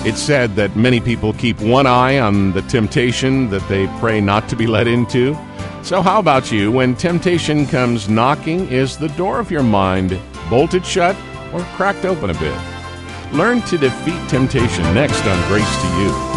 It's said that many people keep one eye on the temptation that they pray not to be led into. So how about you? When temptation comes knocking, is the door of your mind bolted shut or cracked open a bit? Learn to defeat temptation next on Grace to You.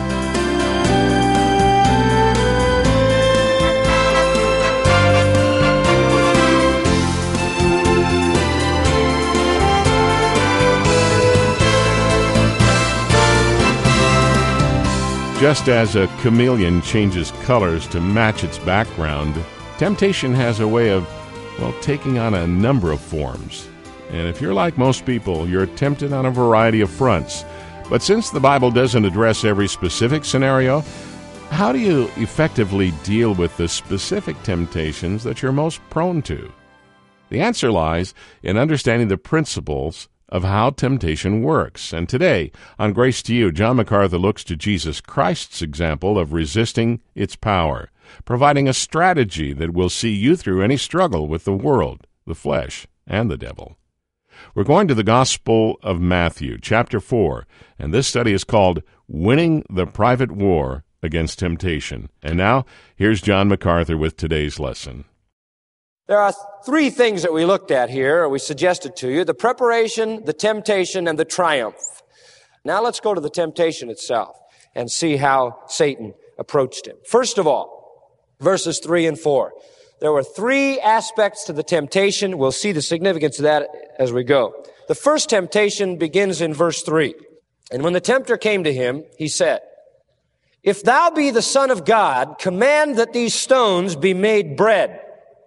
Just as a chameleon changes colors to match its background, temptation has a way of, taking on a number of forms. And if you're like most people, you're tempted on a variety of fronts. But since the Bible doesn't address every specific scenario, how do you effectively deal with the specific temptations that you're most prone to? The answer lies in understanding the principles of how temptation works. And today, on Grace to You, John MacArthur looks to Jesus Christ's example of resisting its power, providing a strategy that will see you through any struggle with the world, the flesh, and the devil. We're going to the Gospel of Matthew, chapter 4, and this study is called Winning the Private War Against Temptation. And now, here's John MacArthur with today's lesson. There are three things that we looked at here, or we suggested to you: the preparation, the temptation, and the triumph. Now let's go to the temptation itself and see how Satan approached him. First of all, verses 3 and 4. There were three aspects to the temptation. We'll see the significance of that as we go. The first temptation begins in verse 3. And when the tempter came to him, he said, "If thou be the Son of God, command that these stones be made bread."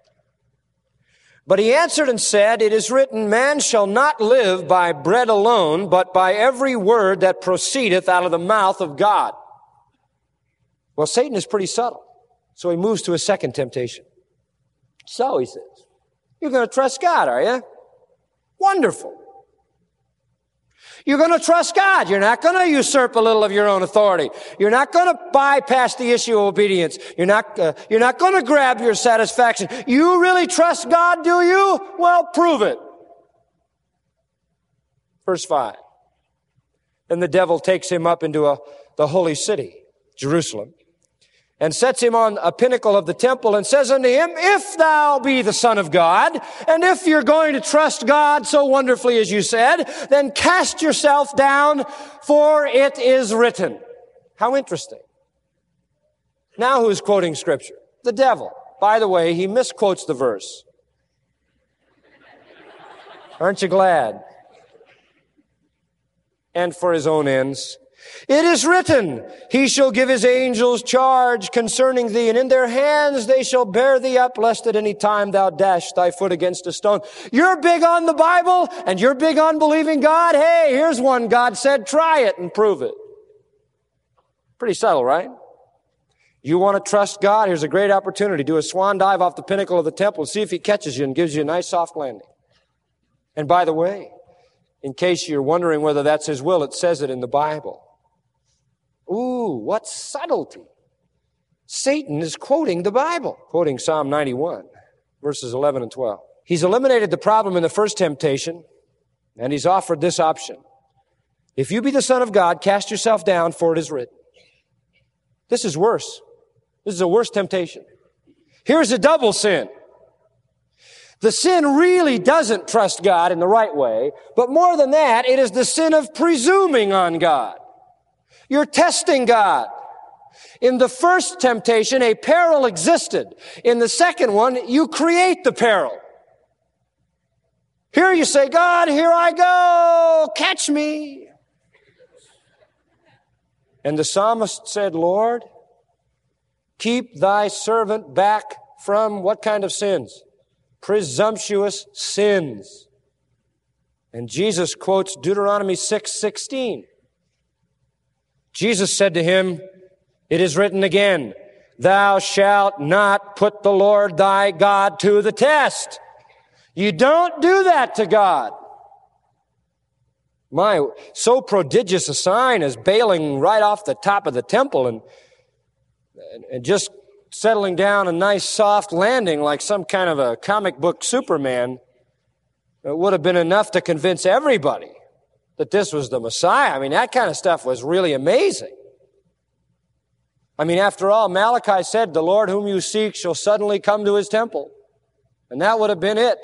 But he answered and said, "It is written, man shall not live by bread alone, but by every word that proceedeth out of the mouth of God." Well, Satan is pretty subtle. So he moves to a second temptation. So, he says, you're going to trust God, are you? Wonderful. You're going to trust God. You're not going to usurp a little of your own authority. You're not going to bypass the issue of obedience. You're not going to grab your satisfaction. You really trust God, do you? Well, prove it. Verse 5. Then the devil takes him up into the holy city, Jerusalem, and sets him on a pinnacle of the temple and says unto him, "If thou be the Son of God, and if you're going to trust God so wonderfully as you said, then cast yourself down, for it is written." How interesting. Now who's quoting Scripture? The devil. By the way, he misquotes the verse. Aren't you glad? And for his own ends. "It is written, he shall give his angels charge concerning thee, and in their hands they shall bear thee up, lest at any time thou dash thy foot against a stone." You're big on the Bible, and you're big on believing God. Hey, here's one God said, try it and prove it. Pretty subtle, right? You want to trust God? Here's a great opportunity. Do a swan dive off the pinnacle of the temple, see if he catches you and gives you a nice soft landing. And by the way, in case you're wondering whether that's his will, it says it in the Bible. Ooh, what subtlety. Satan is quoting the Bible, quoting Psalm 91, verses 11 and 12. He's eliminated the problem in the first temptation, and he's offered this option. If you be the Son of God, cast yourself down, for it is written. This is worse. This is a worse temptation. Here's a double sin. The sin really doesn't trust God in the right way, but more than that, it is the sin of presuming on God. You're testing God. In the first temptation, a peril existed. In the second one, you create the peril. Here you say, "God, here I go, catch me." And the psalmist said, "Lord, keep thy servant back from" what kind of sins? Presumptuous sins. And Jesus quotes Deuteronomy 6:16. Jesus said to him, "It is written again, thou shalt not put the Lord thy God to the test." You don't do that to God. My, so prodigious a sign as bailing right off the top of the temple and just settling down a nice soft landing like some kind of a comic book Superman, it would have been enough to convince everybody that this was the Messiah. I mean, that kind of stuff was really amazing. I mean, after all, Malachi said, the Lord whom you seek shall suddenly come to his temple. And that would have been it.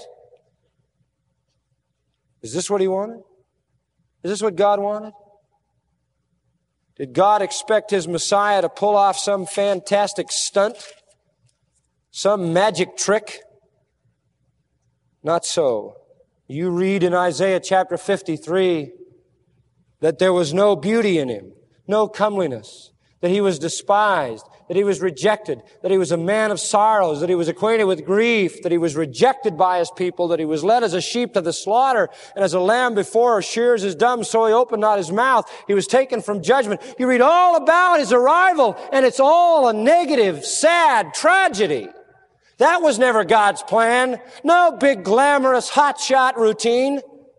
Is this what he wanted? Is this what God wanted? Did God expect his Messiah to pull off some fantastic stunt? Some magic trick? Not so. You read in Isaiah chapter 53 that there was no beauty in him, no comeliness, that he was despised, that he was rejected, that he was a man of sorrows, that he was acquainted with grief, that he was rejected by his people, that he was led as a sheep to the slaughter, and as a lamb before her shears is dumb, so he opened not his mouth. He was taken from judgment. You read all about his arrival, and it's all a negative, sad tragedy. That was never God's plan. No big, glamorous, hotshot routine.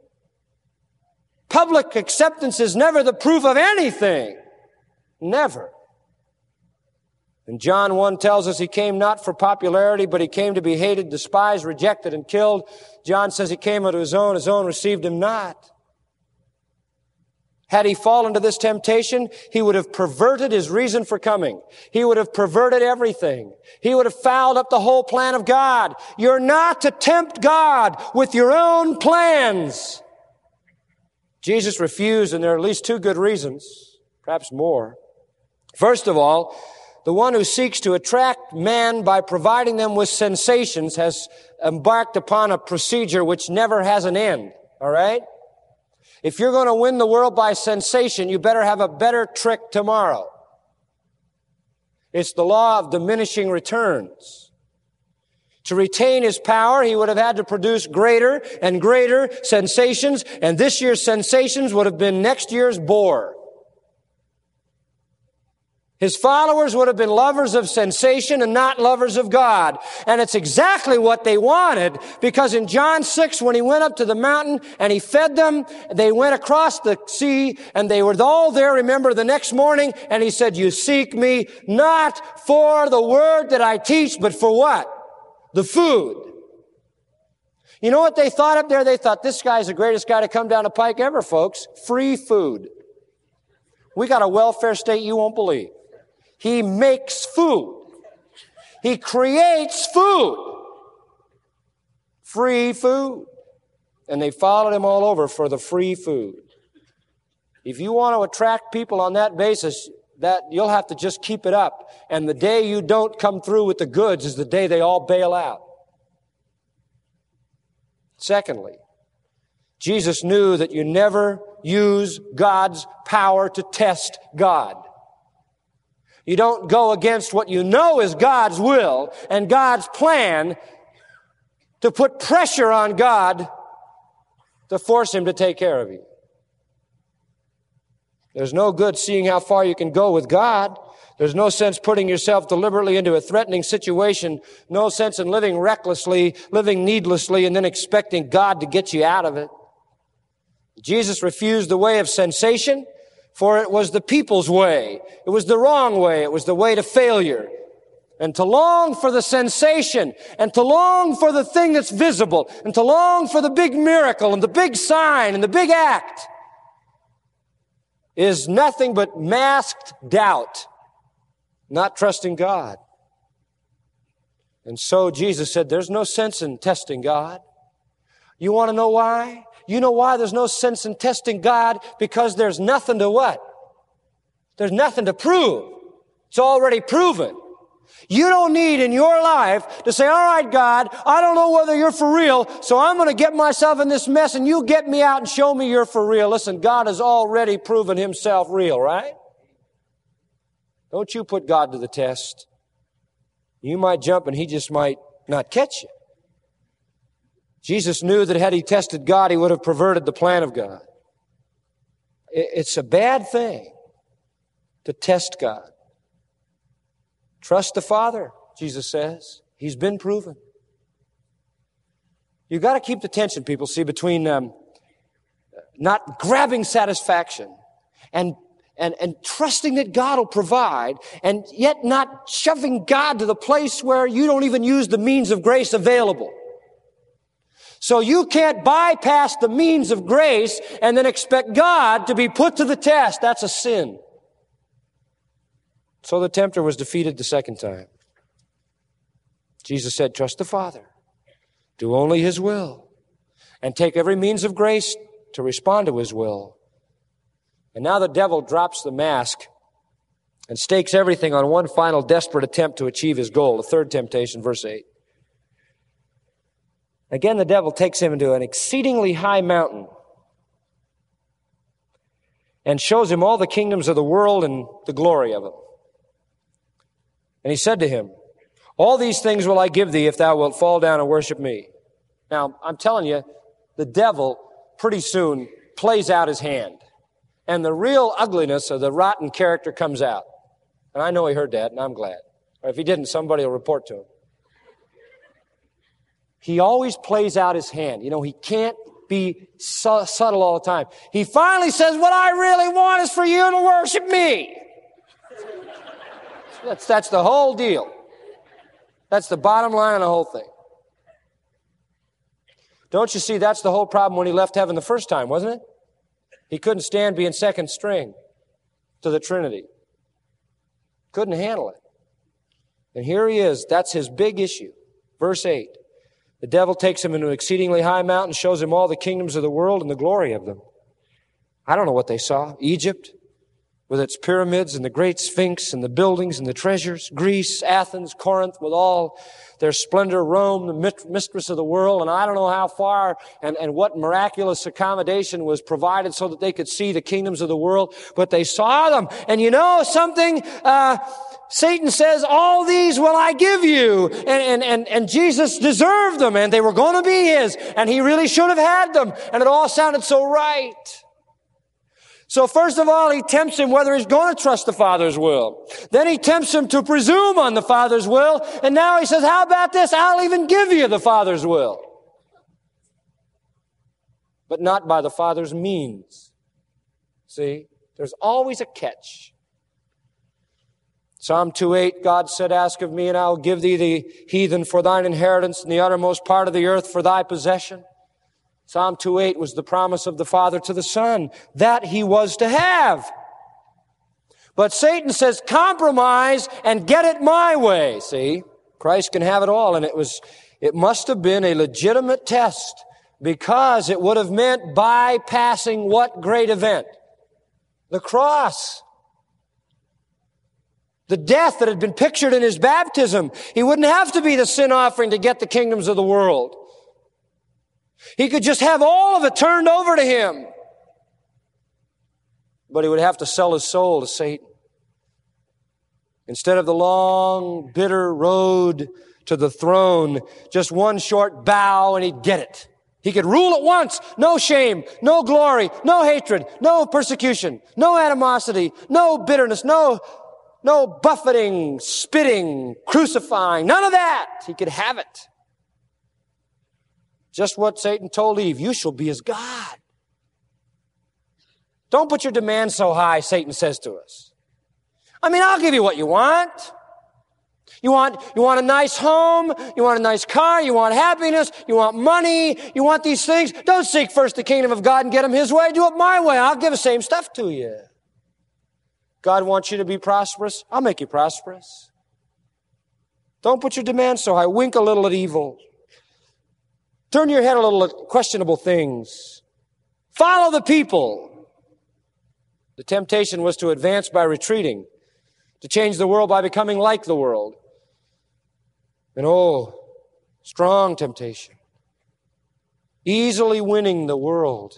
Public acceptance is never the proof of anything. Never. And John 1 tells us he came not for popularity, but he came to be hated, despised, rejected, and killed. John says he came unto his own received him not. Had he fallen to this temptation, he would have perverted his reason for coming. He would have perverted everything. He would have fouled up the whole plan of God. You're not to tempt God with your own plans. Jesus refused, and there are at least two good reasons, perhaps more. First of all, the one who seeks to attract man by providing them with sensations has embarked upon a procedure which never has an end. All right? If you're going to win the world by sensation, you better have a better trick tomorrow. It's the law of diminishing returns. To retain his power, he would have had to produce greater and greater sensations, and this year's sensations would have been next year's bore. His followers would have been lovers of sensation and not lovers of God. And it's exactly what they wanted, because in John 6, when he went up to the mountain and he fed them, they went across the sea and they were all there, remember, the next morning, and he said, you seek me not for the word that I teach, but for what? The food. You know what they thought up there? They thought, this guy's the greatest guy to come down the pike ever, folks. Free food. We got a welfare state you won't believe. He makes food. He creates food. Free food. And they followed him all over for the free food. If you want to attract people on that basis, that you'll have to just keep it up. And the day you don't come through with the goods is the day they all bail out. Secondly, Jesus knew that you never use God's power to test God. You don't go against what you know is God's will and God's plan to put pressure on God to force him to take care of you. There's no good seeing how far you can go with God. There's no sense putting yourself deliberately into a threatening situation. No sense in living recklessly, living needlessly, and then expecting God to get you out of it. Jesus refused the way of sensation, for it was the people's way. It was the wrong way. It was the way to failure. And to long for the sensation, and to long for the thing that's visible, and to long for the big miracle, and the big sign, and the big act, is nothing but masked doubt, not trusting God. And so Jesus said, there's no sense in testing God. You want to know why? You know why there's no sense in testing God? Because there's nothing to what? There's nothing to prove. It's already proven. You don't need in your life to say, all right, God, I don't know whether you're for real, so I'm going to get myself in this mess and you get me out and show me you're for real. Listen, God has already proven himself real, right? Don't you put God to the test. You might jump and he just might not catch you. Jesus knew that had he tested God, he would have perverted the plan of God. It's a bad thing to test God. Trust the Father, Jesus says. He's been proven. You've got to keep the tension, people, see, between not grabbing satisfaction and trusting that God will provide, and yet not shoving God to the place where you don't even use the means of grace available. So you can't bypass the means of grace and then expect God to be put to the test. That's a sin. So the tempter was defeated the second time. Jesus said, trust the Father. Do only His will. And take every means of grace to respond to His will. And now the devil drops the mask and stakes everything on one final desperate attempt to achieve his goal. The third temptation, verse 8. Again, the devil takes him into an exceedingly high mountain and shows him all the kingdoms of the world and the glory of them. And he said to him, all these things will I give thee if thou wilt fall down and worship me. Now, I'm telling you, the devil pretty soon plays out his hand. And the real ugliness of the rotten character comes out. And I know he heard that, and I'm glad. Or if he didn't, somebody will report to him. He always plays out his hand. You know, he can't be subtle all the time. He finally says, what I really want is for you to worship me. That's the whole deal. That's the bottom line of the whole thing. Don't you see, that's the whole problem when he left heaven the first time, wasn't it? He couldn't stand being second string to the Trinity. Couldn't handle it. And here he is. That's his big issue. Verse 8. The devil takes him into an exceedingly high mountain, shows him all the kingdoms of the world and the glory of them. I don't know what they saw. Egypt, with its pyramids and the great Sphinx and the buildings and the treasures. Greece, Athens, Corinth, with all their splendor. Rome, the mistress of the world. And I don't know how far and what miraculous accommodation was provided so that they could see the kingdoms of the world. But they saw them. And you know something? Satan says, all these will I give you. And Jesus deserved them, and they were going to be his. And he really should have had them. And it all sounded so right. So first of all, he tempts him whether he's going to trust the Father's will. Then he tempts him to presume on the Father's will. And now he says, how about this? I'll even give you the Father's will. But not by the Father's means. See, there's always a catch. Psalm 2:8, God said, ask of me, and I will give thee the heathen for thine inheritance, and the uttermost part of the earth for thy possession. Psalm 2:8 was the promise of the Father to the Son that he was to have. But Satan says, compromise and get it my way. See, Christ can have it all. And it must have been a legitimate test, because it would have meant bypassing what great event? The cross. The death that had been pictured in his baptism. He wouldn't have to be the sin offering to get the kingdoms of the world. He could just have all of it turned over to him. But he would have to sell his soul to Satan. Instead of the long, bitter road to the throne, just one short bow and he'd get it. He could rule at once. No shame, no glory, no hatred, no persecution, no animosity, no bitterness, no buffeting, spitting, crucifying, none of that. He could have it. Just what Satan told Eve, you shall be as God. Don't put your demands so high, Satan says to us. I mean, I'll give you what you want. You want a nice home, you want a nice car, you want happiness, you want money, you want these things. Don't seek first the kingdom of God and get them his way. Do it my way. I'll give the same stuff to you. God wants you to be prosperous. I'll make you prosperous. Don't put your demands so high. Wink a little at evil. Turn your head a little at questionable things. Follow the people. The temptation was to advance by retreating, to change the world by becoming like the world. And strong temptation. Easily winning the world,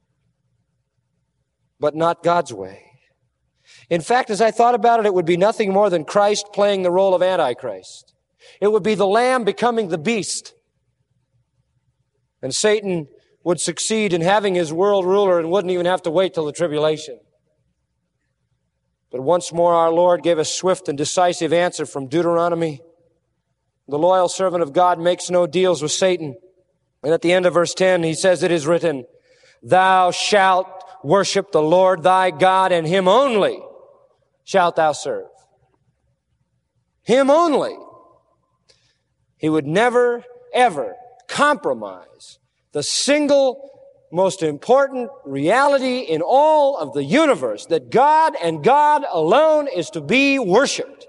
but not God's way. In fact, as I thought about it, it would be nothing more than Christ playing the role of Antichrist. It would be the lamb becoming the beast. And Satan would succeed in having his world ruler and wouldn't even have to wait till the tribulation. But once more our Lord gave a swift and decisive answer from Deuteronomy. The loyal servant of God makes no deals with Satan. And at the end of verse 10, he says, it is written, thou shalt worship the Lord thy God, and him only shalt thou serve. Him only. He would never, ever compromise the single most important reality in all of the universe, that God and God alone is to be worshiped.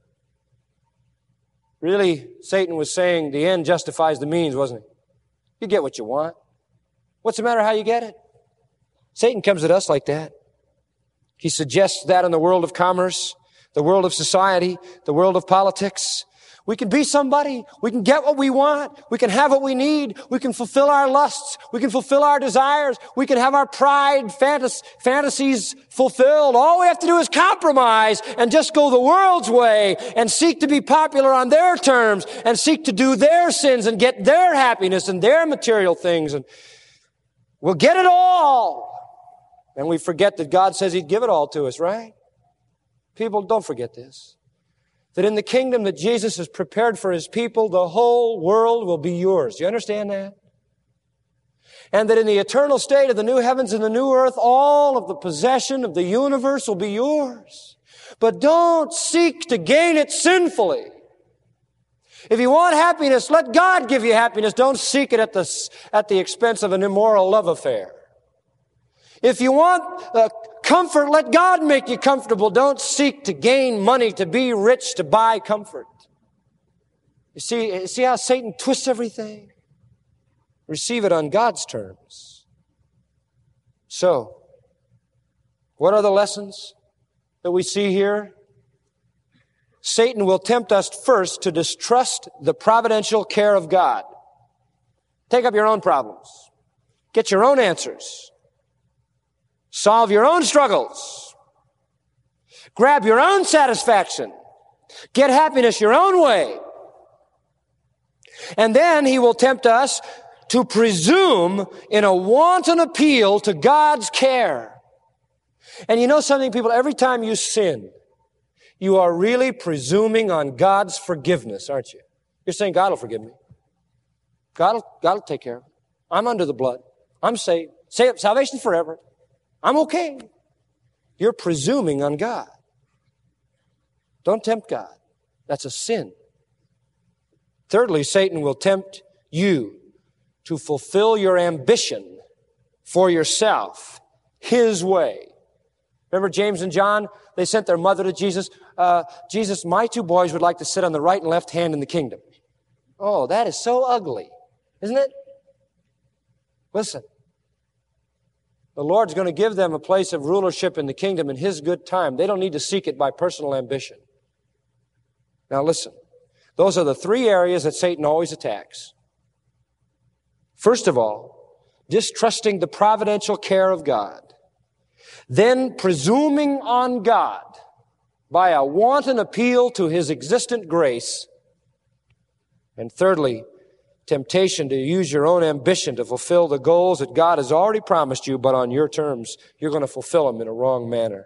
Really, Satan was saying the end justifies the means, wasn't he? You get what you want. What's the matter how you get it? Satan comes at us like that. He suggests that in the world of commerce, the world of society, the world of politics. We can be somebody. We can get what we want. We can have what we need. We can fulfill our lusts. We can fulfill our desires. We can have our pride, fantasies fulfilled. All we have to do is compromise and just go the world's way and seek to be popular on their terms and seek to do their sins and get their happiness and their material things. And we'll get it all. And we forget that God says He'd give it all to us, right? People, don't forget this. That in the kingdom that Jesus has prepared for His people, the whole world will be yours. Do you understand that? And that in the eternal state of the new heavens and the new earth, all of the possession of the universe will be yours. But don't seek to gain it sinfully. If you want happiness, let God give you happiness. Don't seek it at the expense of an immoral love affair. If you want comfort, let God make you comfortable. Don't seek to gain money, to be rich, to buy comfort. You see how Satan twists everything? Receive it on God's terms. So, what are the lessons that we see here? Satan will tempt us first to distrust the providential care of God. Take up your own problems. Get your own answers. Solve your own struggles. Grab your own satisfaction. Get happiness your own way. And then he will tempt us to presume in a wanton appeal to God's care. And you know something, people? Every time you sin, you are really presuming on God's forgiveness, aren't you? You're saying, God will forgive me. God will take care of it. I'm under the blood. I'm saved. Salvation forever. I'm okay. You're presuming on God. Don't tempt God. That's a sin. Thirdly, Satan will tempt you to fulfill your ambition for yourself, his way. Remember James and John? They sent their mother to Jesus. Jesus, my two boys would like to sit on the right and left hand in the kingdom. Oh, that is so ugly, isn't it? Listen. The Lord's going to give them a place of rulership in the kingdom in His good time. They don't need to seek it by personal ambition. Now listen, those are the three areas that Satan always attacks. First of all, distrusting the providential care of God. Then presuming on God by a wanton appeal to His existent grace. And thirdly, temptation to use your own ambition to fulfill the goals that God has already promised you, but on your terms. You're going to fulfill them in a wrong manner.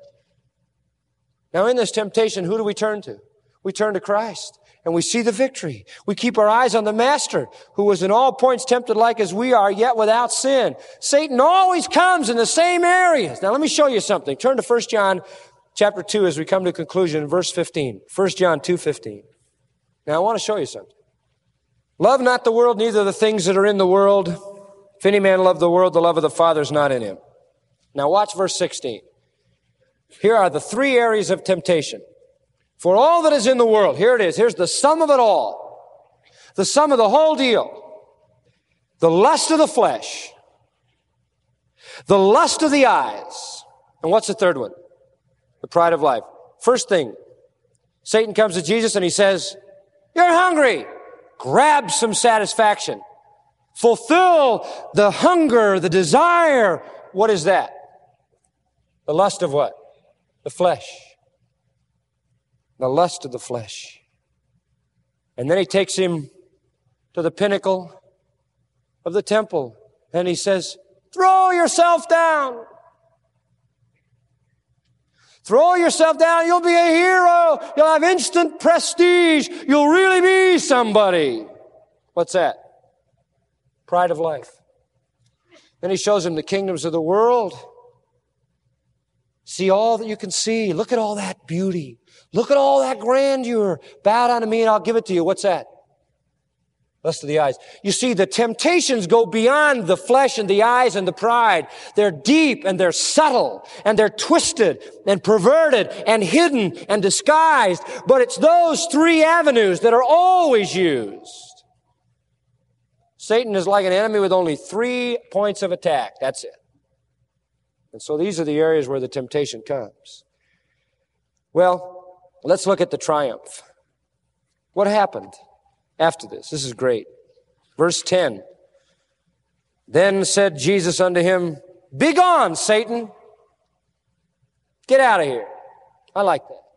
Now in this temptation, who do we turn to? We turn to Christ, and we see the victory. We keep our eyes on the Master, who was in all points tempted like as we are, yet without sin. Satan always comes in the same areas. Now let me show you something. Turn to 1 John chapter 2 as we come to conclusion in verse 15. 1 John 2:15. Now I want to show you something. Love not the world, neither the things that are in the world. If any man love the world, the love of the Father is not in him. Now watch verse 16. Here are the three areas of temptation. For all that is in the world, here it is. Here's the sum of it all. The sum of the whole deal. The lust of the flesh. The lust of the eyes. And what's the third one? The pride of life. First thing, Satan comes to Jesus and he says, you're hungry. Grab some satisfaction. Fulfill the hunger, the desire. What is that? The lust of what? The flesh. The lust of the flesh. And then he takes him to the pinnacle of the temple. And he says, throw yourself down. Throw yourself down. You'll be a hero. You'll have instant prestige. You'll really be somebody. What's that? Pride of life. Then he shows him the kingdoms of the world. See all that you can see. Look at all that beauty. Look at all that grandeur. Bow down to me and I'll give it to you. What's that? Lust of the eyes. You see, the temptations go beyond the flesh and the eyes and the pride. They're deep and they're subtle and they're twisted and perverted and hidden and disguised. But it's those three avenues that are always used. Satan is like an enemy with only 3 points of attack. That's it. And so these are the areas where the temptation comes. Well, let's look at the triumph. What happened after this? This is great. Verse 10. Then said Jesus unto him, Begone, Satan. Get out of here. I like that.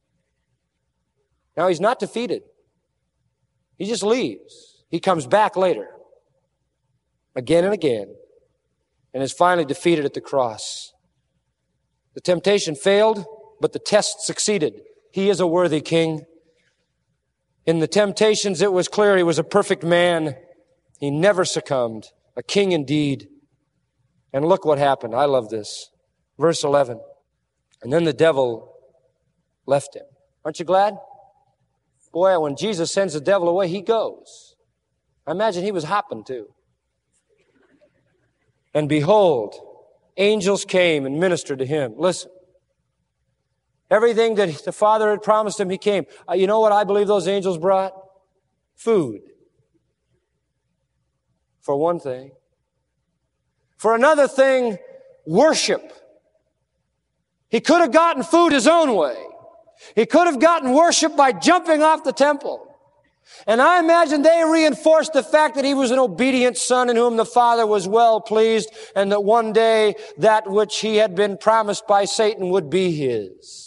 Now he's not defeated. He just leaves. He comes back later. Again and again. And is finally defeated at the cross. The temptation failed, but the test succeeded. He is a worthy king. In the temptations, it was clear he was a perfect man. He never succumbed. A king indeed. And look what happened. I love this. Verse 11. And then the devil left him. Aren't you glad? Boy, when Jesus sends the devil away, he goes. I imagine he was hopping too. And behold, angels came and ministered to him. Listen. Everything that the Father had promised him, he came. You know what I believe those angels brought? Food. For one thing. For another thing, worship. He could have gotten food his own way. He could have gotten worship by jumping off the temple. And I imagine they reinforced the fact that he was an obedient son in whom the Father was well pleased, and that one day that which he had been promised by Satan would be his.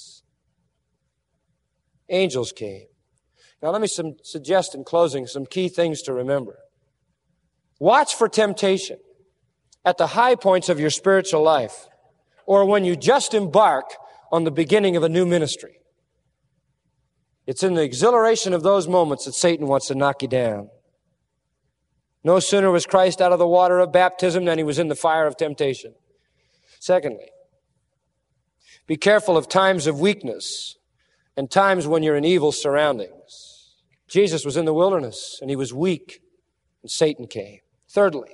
Angels came. Now let me suggest in closing some key things to remember. Watch for temptation at the high points of your spiritual life, or when you just embark on the beginning of a new ministry. It's in the exhilaration of those moments that Satan wants to knock you down. No sooner was Christ out of the water of baptism than he was in the fire of temptation. Secondly, be careful of times of weakness and times when you're in evil surroundings. Jesus was in the wilderness and he was weak and Satan came. Thirdly,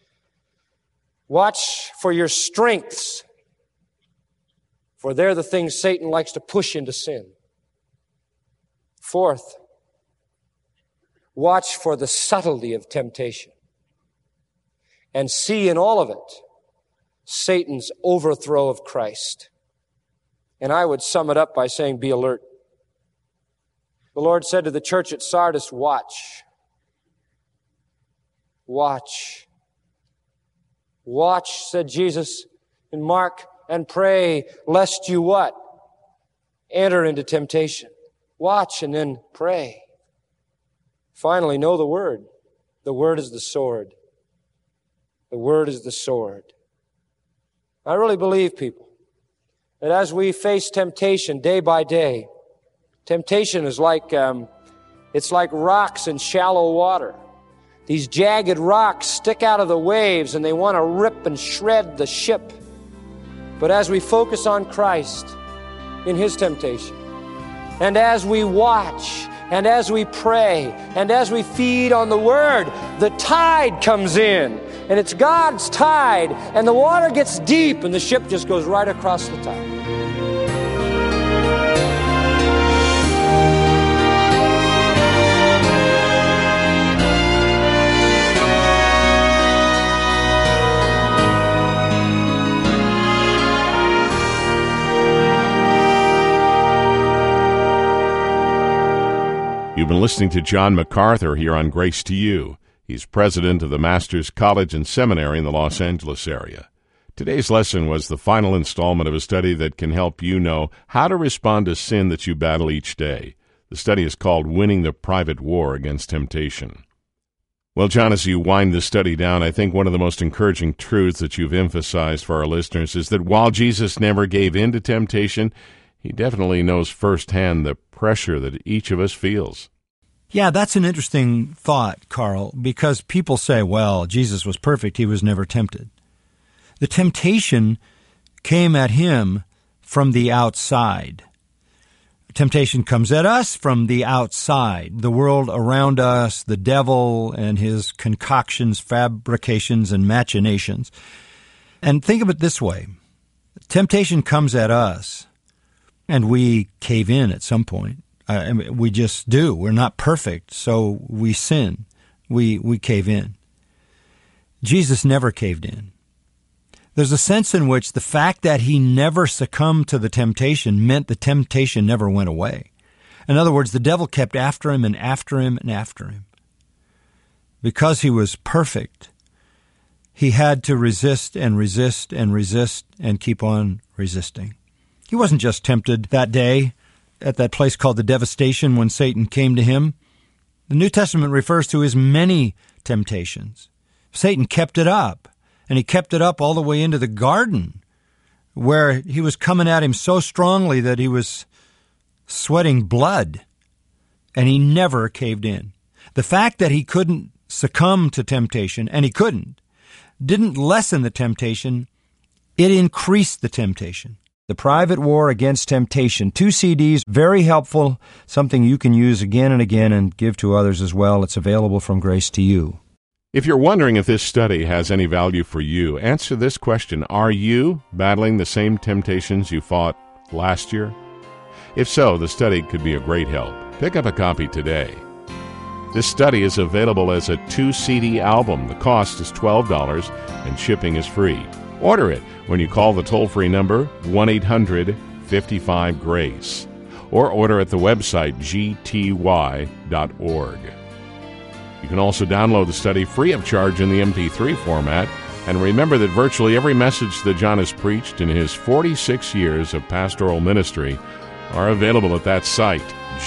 watch for your strengths, for they're the things Satan likes to push into sin. Fourth, watch for the subtlety of temptation and see in all of it Satan's overthrow of Christ. And I would sum it up by saying, be alert. The Lord said to the church at Sardis, watch. Watch. Watch, said Jesus in Mark, and pray lest you what? Enter into temptation. Watch and then pray. Finally, know the Word. The Word is the sword. The Word is the sword. I really believe, people, that as we face temptation day by day, temptation is like, it's like rocks in shallow water. These jagged rocks stick out of the waves and they want to rip and shred the ship. But as we focus on Christ in His temptation, and as we watch, and as we pray, and as we feed on the Word, the tide comes in. And it's God's tide, and the water gets deep, and the ship just goes right across the tide. You've been listening to John MacArthur here on Grace to You. He's president of the Masters College and Seminary in the Los Angeles area. Today's lesson was the final installment of a study that can help you know how to respond to sin that you battle each day. The study is called Winning the Private War Against Temptation. Well, John, as you wind the study down, I think one of the most encouraging truths that you've emphasized for our listeners is that while Jesus never gave in to temptation, He definitely knows firsthand the pressure that each of us feels. Yeah, that's an interesting thought, Carl, because people say, well, Jesus was perfect. He was never tempted. The temptation came at Him from the outside. Temptation comes at us from the outside, the world around us, the devil and his concoctions, fabrications, and machinations. And think of it this way. Temptation comes at us, and we cave in at some point. We just do. We're not perfect, so we sin. We cave in. Jesus never caved in. There's a sense in which the fact that he never succumbed to the temptation meant the temptation never went away. In other words, the devil kept after him and after him and after him. Because he was perfect, he had to resist and resist and resist and keep on resisting. He wasn't just tempted that day at that place called the Devastation when Satan came to him. The New Testament refers to his many temptations. Satan kept it up. And he kept it up all the way into the garden, where he was coming at him so strongly that he was sweating blood, and he never caved in. The fact that he couldn't succumb to temptation, and he couldn't, didn't lessen the temptation, it increased the temptation. The Private War Against Temptation, 2 CDs, very helpful, something you can use again and again and give to others as well. It's available from Grace to You. If you're wondering if this study has any value for you, answer this question. Are you battling the same temptations you fought last year? If so, the study could be a great help. Pick up a copy today. This study is available as a 2-CD album. The cost is $12 and shipping is free. Order it when you call the toll-free number 1-800-55-GRACE or order at the website gty.org. You can also download the study free of charge in the MP3 format. And remember that virtually every message that John has preached in his 46 years of pastoral ministry are available at that site,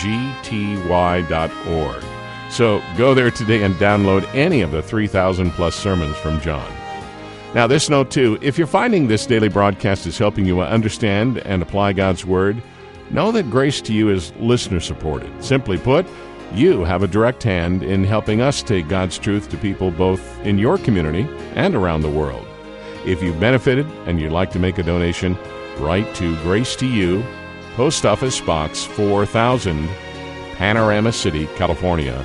gty.org. So go there today and download any of the 3,000-plus sermons from John. Now, this note, too, if you're finding this daily broadcast is helping you understand and apply God's Word, know that Grace to You is listener-supported. Simply put, you have a direct hand in helping us take God's truth to people both in your community and around the world. If you've benefited and you'd like to make a donation, write to Grace to You, Post Office Box 4000, Panorama City, California,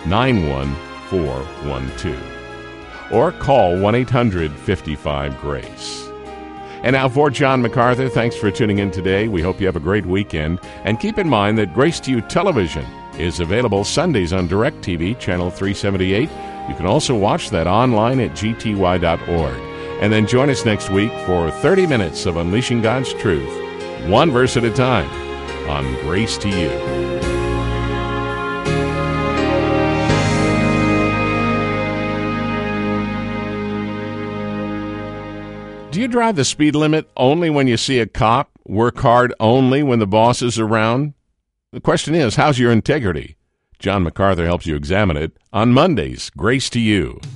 91412. Or call 1-800-55-GRACE. And now for John MacArthur, thanks for tuning in today. We hope you have a great weekend. And keep in mind that Grace to You Television is available Sundays on DirecTV, Channel 378. You can also watch that online at gty.org. And then join us next week for 30 minutes of Unleashing God's Truth, one verse at a time, on Grace to You. Do you drive the speed limit only when you see a cop? Work hard only when the boss is around? The question is, how's your integrity? John MacArthur helps you examine it on Mondays, Grace to You.